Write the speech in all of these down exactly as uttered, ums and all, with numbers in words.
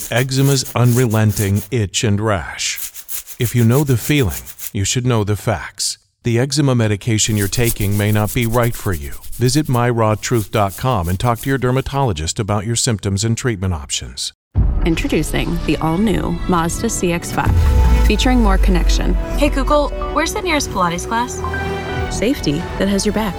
eczema's unrelenting itch and rash. If you know the feeling, you should know the facts. The eczema medication you're taking may not be right for you. Visit my raw truth dot com and talk to your dermatologist about your symptoms and treatment options. Introducing the all-new Mazda C X five, featuring more connection. Hey Google, where's the nearest Pilates class? Safety that has your back.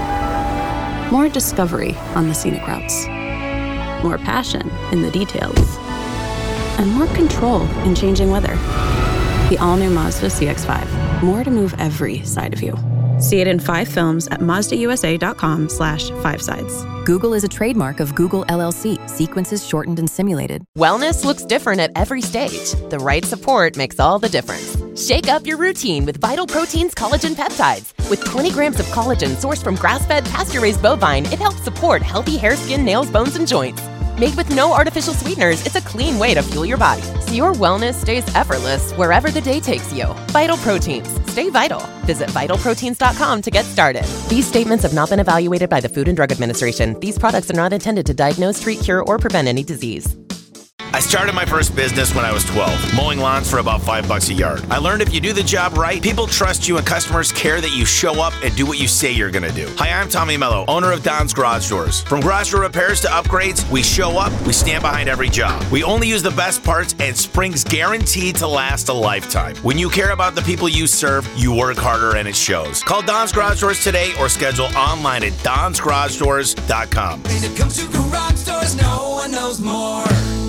More discovery on the scenic routes. More passion in the details. And more control in changing weather. The all-new Mazda C X five. More to move every side of you. See it in five films at Mazda U S A dot com slash five sides. Google is a trademark of Google L L C. Sequences shortened and simulated. Wellness looks different at every stage. The right support makes all the difference. Shake up your routine with Vital Protein's collagen peptides. With twenty grams of collagen sourced from grass-fed, pasture-raised bovine, it helps support healthy hair, skin, nails, bones, and joints. Made with no artificial sweeteners, it's a clean way to fuel your body, so your wellness stays effortless wherever the day takes you. Vital Proteins. Stay vital. Visit vital proteins dot com to get started. These statements have not been evaluated by the Food and Drug Administration. These products are not intended to diagnose, treat, cure, or prevent any disease. I started my first business when I was twelve, mowing lawns for about five bucks a yard. I learned if you do the job right, people trust you and customers care that you show up and do what you say you're gonna do. Hi, I'm Tommy Mello, owner of Don's Garage Doors. From garage door repairs to upgrades, we show up, we stand behind every job. We only use the best parts and spring's guaranteed to last a lifetime. When you care about the people you serve, you work harder and it shows. Call Don's Garage Doors today or schedule online at dons garage doors dot com. When it comes to garage doors, no one knows more.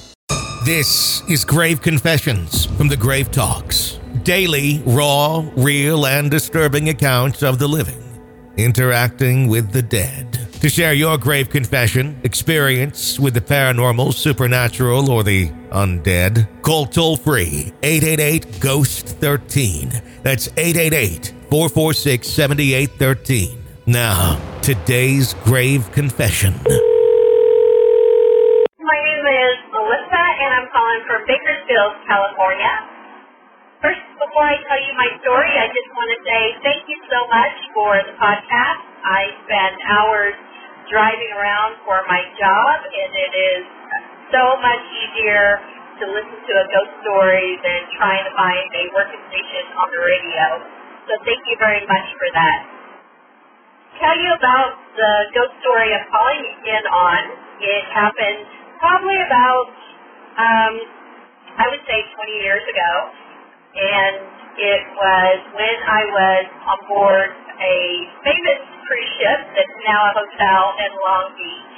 This is Grave Confessions from the Grave Talks. Daily, raw, real, and disturbing accounts of the living interacting with the dead. To share your grave confession, experience with the paranormal, supernatural, or the undead, call toll-free eight eight eight, ghost one three. That's eight eight eight, four four six, seven eight one three. Now, today's grave confession. My name is Melissa, and I'm calling from Bakersfield, California. First, before I tell you my story, I just want to say thank you so much for the podcast. I spend hours driving around for my job, and it is so much easier to listen to a ghost story than trying to find a working station on the radio. So thank you very much for that. Tell you about the ghost story I'm calling in on. It happened probably about, um, I would say twenty years ago, and it was when I was on board a famous cruise ship that's now a hotel in Long Beach.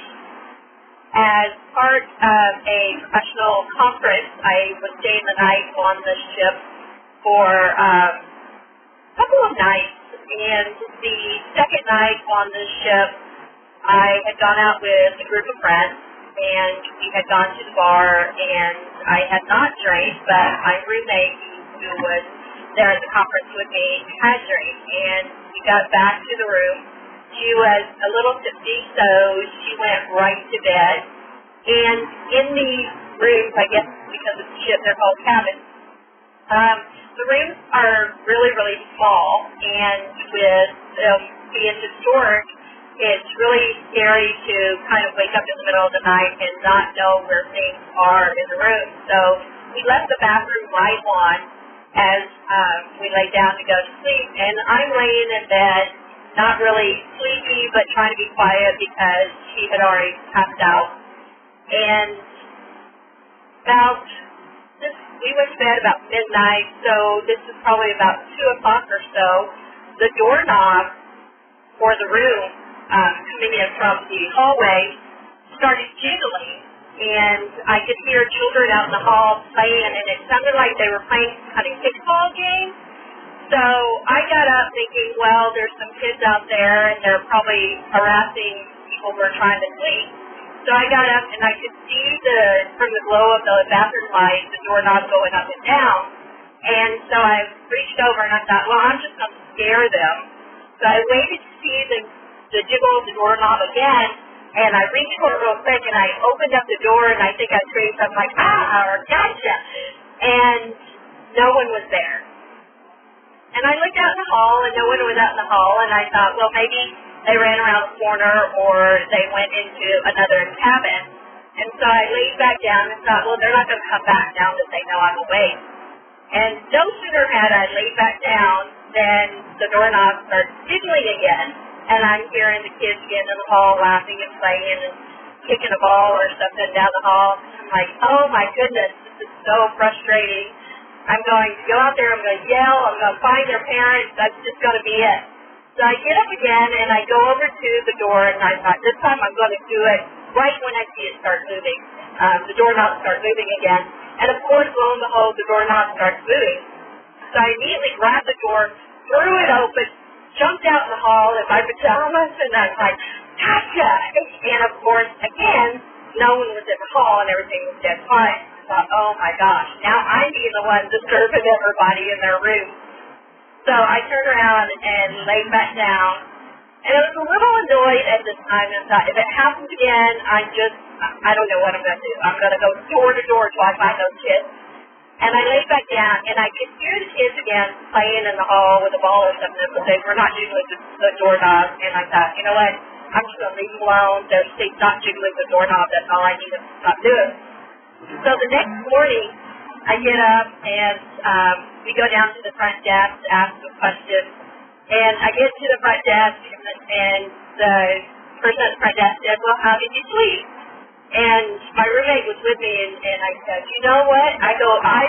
As part of a professional conference, I was staying the night on the ship for um, a couple of nights, and the second night on the ship, I had gone out with a group of friends, and we had gone to the bar, and I had not drank, but my roommate, who was there at the conference with me, had drank, and we got back to the room. She was a little tipsy, so she went right to bed, and in the rooms, I guess because of the ship, they're called cabins, um, the rooms are really, really small, and with them being historic, it's really scary to kind of wake up in the middle of the night and not know where things are in the room. So we left the bathroom light on as um, we laid down to go to sleep. And I'm laying in bed, not really sleepy, but trying to be quiet because she had already passed out. And about this, we went to bed about midnight, so this is probably about two o'clock or so. The doorknob for the room Um, coming in from the hallway started jiggling, and I could hear children out in the hall playing, and it sounded like they were playing some kind of kickball game. So I got up thinking, well, there's some kids out there, and they're probably harassing people who are trying to sleep. So I got up, and I could see the from the glow of the bathroom light, the doorknob going up and down. And so I reached over, and I thought, well, I'm just going to scare them. So I waited to see the the jiggle of the doorknob again, and I reached for it real quick, and I opened up the door, and I think I screamed something like, ah, or gotcha, and no one was there. And I looked out in the hall, and no one was out in the hall, and I thought, well, maybe they ran around the corner, or they went into another cabin. And so I laid back down and thought, well, they're not going to come back now that they know I'm awake. And no sooner had I laid back down than the doorknob starts jiggling again. And I'm hearing the kids getting in the hall laughing and playing and kicking a ball or something down the hall. I'm like, oh my goodness, this is so frustrating. I'm going to go out there, I'm going to yell, I'm going to find their parents, that's just going to be it. So I get up again and I go over to the door and I thought, this time I'm going to do it right when I see it start moving. Um, the doorknob starts moving again. And of course, lo and behold, the doorknob starts moving. So I immediately grabbed the door, threw it open, jumped out in the hall in my pajamas, and I was like, gotcha! And of course, again, no one was in the hall and everything was dead quiet. I thought, oh my gosh, now I'm being the one disturbing everybody in their room. So I turned around and laid back down, and I was a little annoyed at this time and thought, if it happens again, I just, I don't know what I'm going to do. I'm going to go door to door till I find those kids. And I laid back down, and I could hear the kids again playing in the hall with a ball or something, but they were not jiggling the, the doorknob. And I thought, you know what, I'm just going to leave them alone. They're not jiggling the doorknob. That's all I need them to stop doing. So the next morning, I get up, and um, we go down to the front desk to ask some questions. And I get to the front desk, and the person at the front desk said, well, how did you sleep? And my roommate was with me, and, and I said, you know what? I go, I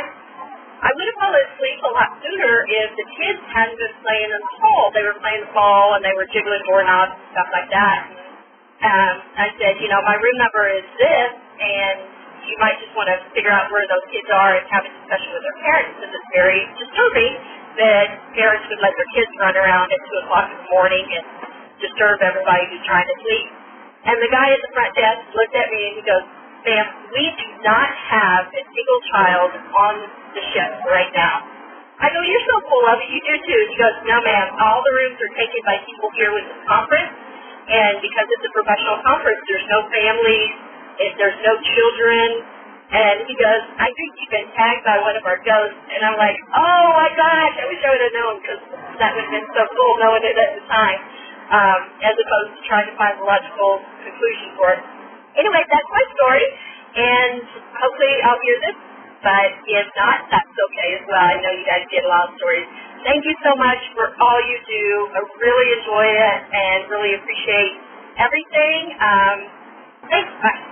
I would have fallen asleep a lot sooner if the kids hadn't been playing in the hall. They were playing the ball, and they were jiggling doorknobs and stuff like that. And um, I said, you know, my room number is this, and you might just want to figure out where those kids are and have a discussion with their parents, because it's very disturbing that parents would let their kids run around at two o'clock in the morning and disturb everybody who's trying to sleep. And the guy at the front desk looked at me and he goes, ma'am, we do not have a single child on the ship right now. I go, you're so full of it, you do too. He goes, no ma'am, all the rooms are taken by people here with this conference, and because it's a professional conference, there's no families, there's no children. And he goes, I think you've been tagged by one of our ghosts. And I'm like, oh my gosh, I wish I would have known, because that would have been so cool knowing it at the time. Um, as opposed to trying to find a logical conclusion for it. Anyway, that's my story, and hopefully I'll hear this, but if not, that's okay as well. I know you guys get a lot of stories. Thank you so much for all you do. I really enjoy it and really appreciate everything. Um, thanks. Bye.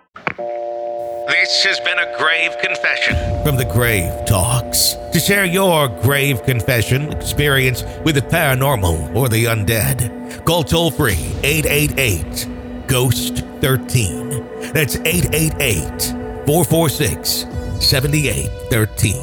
This has been a Grave Confession from the Grave Talks. To share your grave confession experience with the paranormal or the undead, call toll-free eight eight eight, ghost thirteen. That's eight eight eight, four four six, seven eight one three.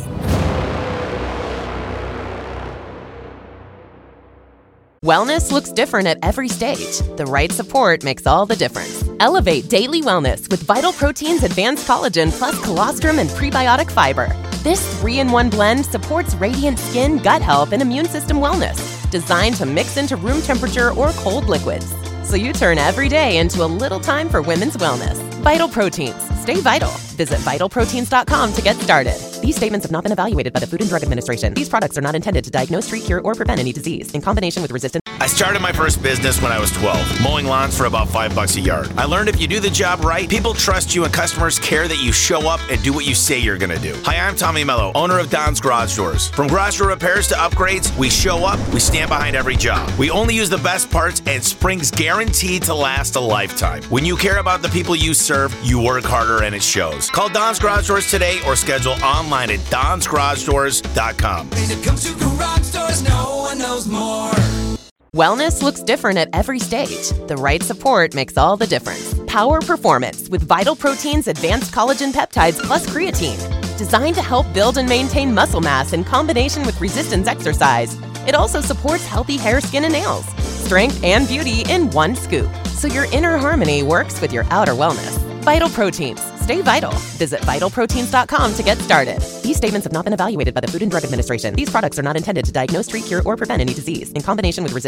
Wellness looks different at every stage. The right support makes all the difference. Elevate daily wellness with Vital Protein's Advanced Collagen plus colostrum and prebiotic fiber. This three in one blend supports radiant skin, gut health, and immune system wellness, designed to mix into room temperature or cold liquids. So you turn every day into a little time for women's wellness. Vital Proteins. Stay vital. Visit vital proteins dot com to get started. These statements have not been evaluated by the Food and Drug Administration. These products are not intended to diagnose, treat, cure, or prevent any disease. In combination with resistant... I started my first business when I was twelve, mowing lawns for about five bucks a yard. I learned if you do the job right, people trust you and customers care that you show up and do what you say you're going to do. Hi, I'm Tommy Mello, owner of Don's Garage Doors. From garage door repairs to upgrades, we show up, we stand behind every job. We only use the best parts, and spring's guaranteed to last a lifetime. When you care about the people you serve, you work harder and it shows. Call Don's Garage Doors today or schedule online at dons garage doors dot com. When it comes to garage doors, no one knows more. Wellness looks different at every stage. The right support makes all the difference. Power performance with Vital Protein's Advanced Collagen Peptides plus creatine. Designed to help build and maintain muscle mass in combination with resistance exercise. It also supports healthy hair, skin, and nails. Strength and beauty in one scoop. So your inner harmony works with your outer wellness. Vital Proteins. Stay vital. Visit vital proteins dot com to get started. These statements have not been evaluated by the Food and Drug Administration. These products are not intended to diagnose, treat, cure, or prevent any disease. In combination with resistance...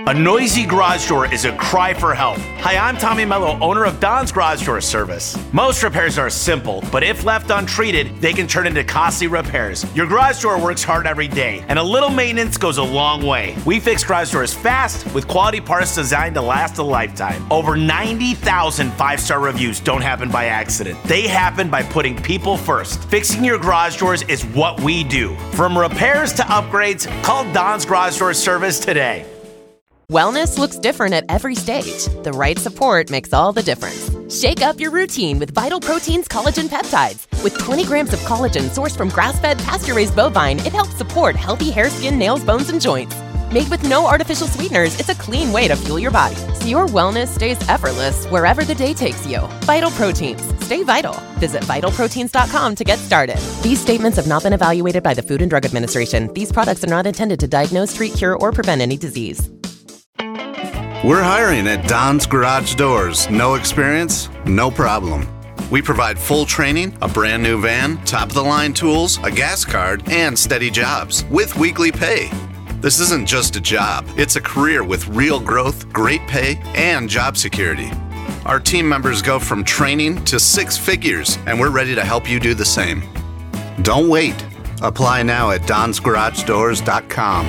A noisy garage door is a cry for help. Hi, I'm Tommy Mello, owner of Don's Garage Door Service. Most repairs are simple, but if left untreated, they can turn into costly repairs. Your garage door works hard every day, and a little maintenance goes a long way. We fix garage doors fast with quality parts designed to last a lifetime. Over ninety thousand five-star reviews don't happen by accident. They happen by putting people first. Fixing your garage doors is what we do. From repairs to upgrades, call Don's Garage Door Service today. Wellness looks different at every stage. The right support makes all the difference. Shake up your routine with Vital Proteins Collagen Peptides. With twenty grams of collagen sourced from grass-fed, pasture-raised bovine, it helps support healthy hair, skin, nails, bones, and joints. Made with no artificial sweeteners, it's a clean way to fuel your body, so your wellness stays effortless wherever the day takes you. Vital Proteins. Stay vital. Visit vital proteins dot com to get started. These statements have not been evaluated by the Food and Drug Administration. These products are not intended to diagnose, treat, cure, or prevent any disease. We're hiring at Don's Garage Doors. No experience? No problem. We provide full training, a brand new van, top-of-the-line tools, a gas card, and steady jobs with weekly pay. This isn't just a job. It's a career with real growth, great pay, and job security. Our team members go from training to six figures, and we're ready to help you do the same. Don't wait. Apply now at dons garage doors dot com.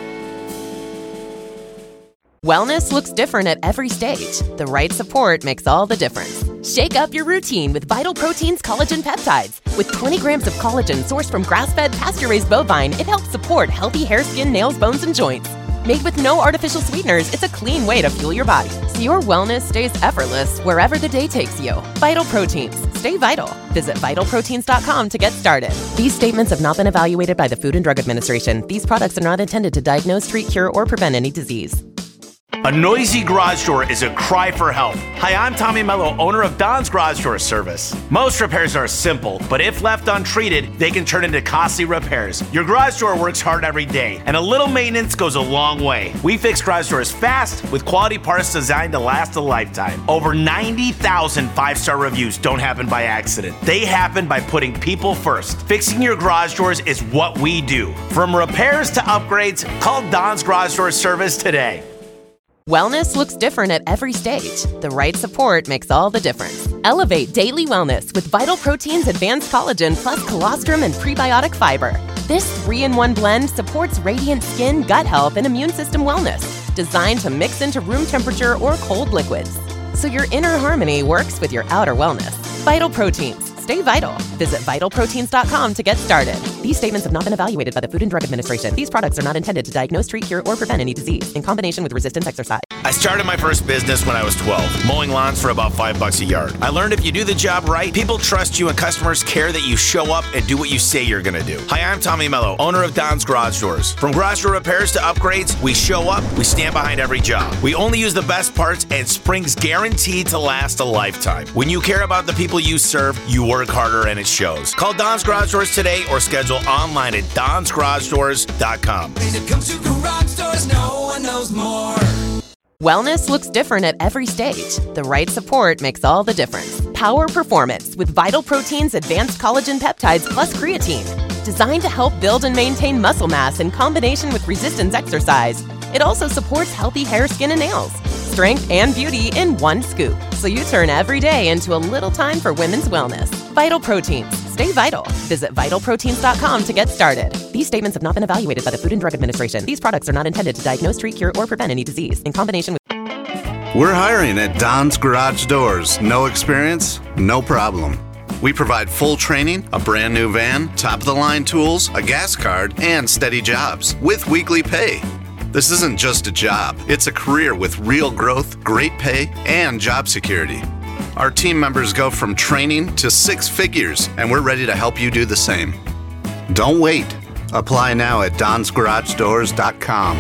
Wellness looks different at every stage. The right support makes all the difference. Shake up your routine with Vital Proteins Collagen Peptides. With twenty grams of collagen sourced from grass-fed, pasture-raised bovine, it helps support healthy hair, skin, nails, bones, and joints. Made with no artificial sweeteners, it's a clean way to fuel your body, so your wellness stays effortless wherever the day takes you. Vital Proteins. Stay vital. Visit vital proteins dot com to get started. These statements have not been evaluated by the Food and Drug Administration. These products are not intended to diagnose, treat, cure, or prevent any disease. A noisy garage door is a cry for help. Hi, I'm Tommy Mello, owner of Don's Garage Door Service. Most repairs are simple, but if left untreated, they can turn into costly repairs. Your garage door works hard every day, and a little maintenance goes a long way. We fix garage doors fast with quality parts designed to last a lifetime. Over ninety thousand five-star reviews don't happen by accident. They happen by putting people first. Fixing your garage doors is what we do. From repairs to upgrades, call Don's Garage Door Service today. Wellness looks different at every stage. The right support makes all the difference. Elevate daily wellness with Vital Proteins Advanced Collagen plus colostrum and prebiotic fiber. This three in one blend supports radiant skin, gut health, and immune system wellness, designed to mix into room temperature or cold liquids, so your inner harmony works with your outer wellness. Vital Proteins. Stay vital. Visit vital proteins dot com to get started. These statements have not been evaluated by the Food and Drug Administration. These products are not intended to diagnose, treat, cure, or prevent any disease in combination with resistance exercise. I started my first business when I was twelve, mowing lawns for about five bucks a yard. I learned if you do the job right, people trust you and customers care that you show up and do what you say you're gonna do. Hi, I'm Tommy Mello, owner of Don's Garage Doors. From garage door repairs to upgrades, we show up, we stand behind every job. We only use the best parts, and spring's guaranteed to last a lifetime. When you care about the people you serve, you work harder and it shows. Call Don's Garage Doors today or schedule online at dons garage doors dot com. When it comes to garage doors, no one knows more. Wellness looks different at every stage. The right support makes all the difference. Power performance with Vital Proteins Advanced Collagen Peptides plus creatine. Designed to help build and maintain muscle mass in combination with resistance exercise. It also supports healthy hair, skin, and nails. Strength and beauty in one scoop, so you turn every day into a little time for women's wellness. Vital Proteins. Stay vital. Visit vital proteins dot com to get started. These statements have not been evaluated by the Food and Drug Administration. These products are not intended to diagnose, treat, cure, or prevent any disease in combination with... We're hiring at Don's Garage Doors. No experience? No problem. We provide full training, a brand new van, top-of-the-line tools, a gas card, and steady jobs with weekly pay. This isn't just a job. It's a career with real growth, great pay, and job security. Our team members go from training to six figures, and we're ready to help you do the same. Don't wait. Apply now at dons garage doors dot com.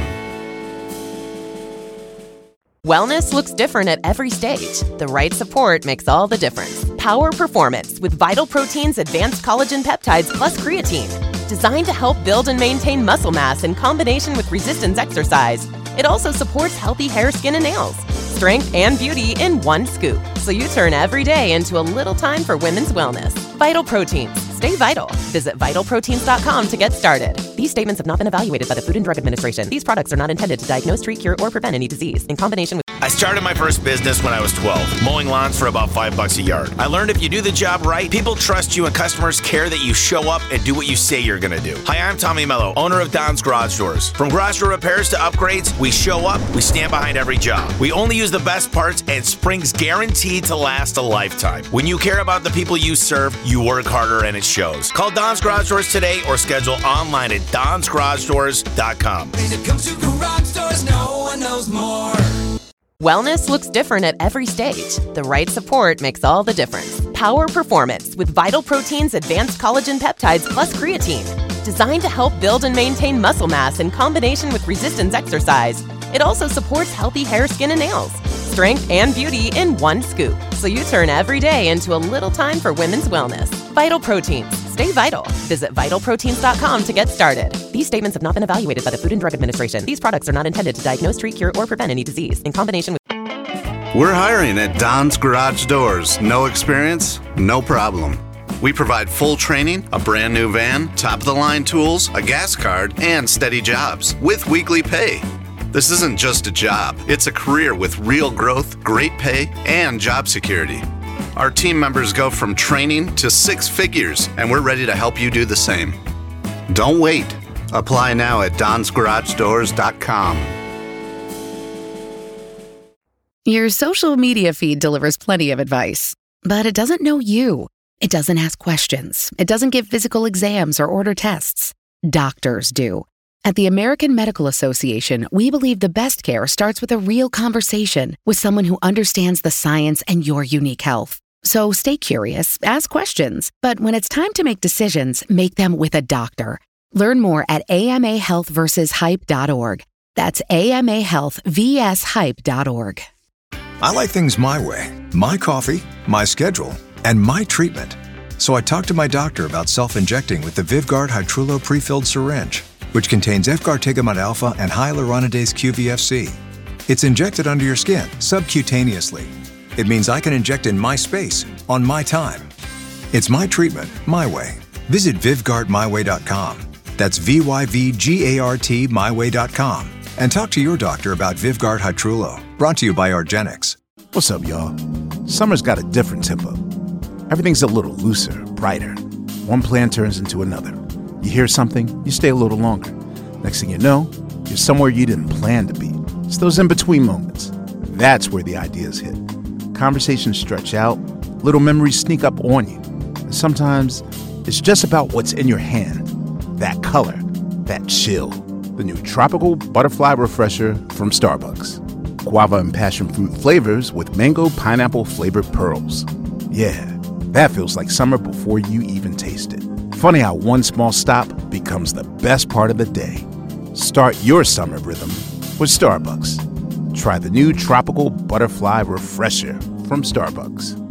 Wellness looks different at every stage. The right support makes all the difference. Power performance with Vital Proteins Advanced Collagen Peptides plus creatine. Designed to help build and maintain muscle mass in combination with resistance exercise. It also supports healthy hair, skin, and nails. Strength and beauty in one scoop, so you turn every day into a little time for women's wellness. Vital Proteins. Stay vital. Visit vital proteins dot com to get started. These statements have not been evaluated by the Food and Drug Administration. These products are not intended to diagnose, treat, cure, or prevent any disease. In combination with... I started my first business when I was twelve, mowing lawns for about five bucks a yard. I learned if you do the job right, people trust you and customers care that you show up and do what you say you're going to do. Hi, I'm Tommy Mello, owner of Don's Garage Doors. From garage door repairs to upgrades, we show up, we stand behind every job. We only use the best parts, and spring's guaranteed to last a lifetime. When you care about the people you serve, you work harder and it shows. Call Don's Garage Doors today or schedule online at dons garage doors dot com. When it comes to garage doors, no one knows more. Wellness looks different at every stage. The right support makes all the difference. Power Performance with Vital Proteins Advanced Collagen Peptides plus Creatine. Designed to help build and maintain muscle mass in combination with resistance exercise. It also supports healthy hair, skin, and nails. Strength and beauty in one scoop. So you turn every day into a little time for women's wellness. Vital Proteins. Stay vital. Visit vital proteins dot com to get started. These statements have not been evaluated by the Food and Drug Administration. These products are not intended to diagnose, treat, cure, or prevent any disease. In combination with... We're hiring at Don's Garage Doors. No experience? No problem. We provide full training, a brand new van, top-of-the-line tools, a gas card, and steady jobs with weekly pay. This isn't just a job. It's a career with real growth, great pay, and job security. Our team members go from training to six figures, and we're ready to help you do the same. Don't wait. Apply now at dons garage doors dot com. Your social media feed delivers plenty of advice, but it doesn't know you. It doesn't ask questions. It doesn't give physical exams or order tests. Doctors do. At the American Medical Association, we believe the best care starts with a real conversation with someone who understands the science and your unique health. So stay curious, ask questions, but when it's time to make decisions, make them with a doctor. Learn more at A M A health versus hype dot org. That's A M A health versus hype dot org. I like things my way, my coffee, my schedule, and my treatment. So I talked to my doctor about self-injecting with the Vyvgart Hytrulo prefilled syringe, which contains efgartigimod alpha and hyaluronidase Q V F C. It's injected under your skin, subcutaneously. It means I can inject in my space, on my time. It's my treatment, my way. Visit Vyvgart my way dot com. That's V Y V G A R T my way dot com. And talk to your doctor about Vyvgart Hytrulo. Brought to you by argenx. What's up, y'all? Summer's got a different tempo. Everything's a little looser, brighter. One plan turns into another. You hear something, you stay a little longer. Next thing you know, you're somewhere you didn't plan to be. It's those in-between moments. That's where the ideas hit. Conversations stretch out, little memories sneak up on you. And sometimes it's just about what's in your hand. That color, that chill. The new Tropical Butterfly Refresher from Starbucks. Guava and passion fruit flavors with mango pineapple flavored pearls. Yeah, that feels like summer before you even taste it. Funny how one small stop becomes the best part of the day. Start your summer rhythm with Starbucks. Try the new Tropical Butterfly Refresher from Starbucks.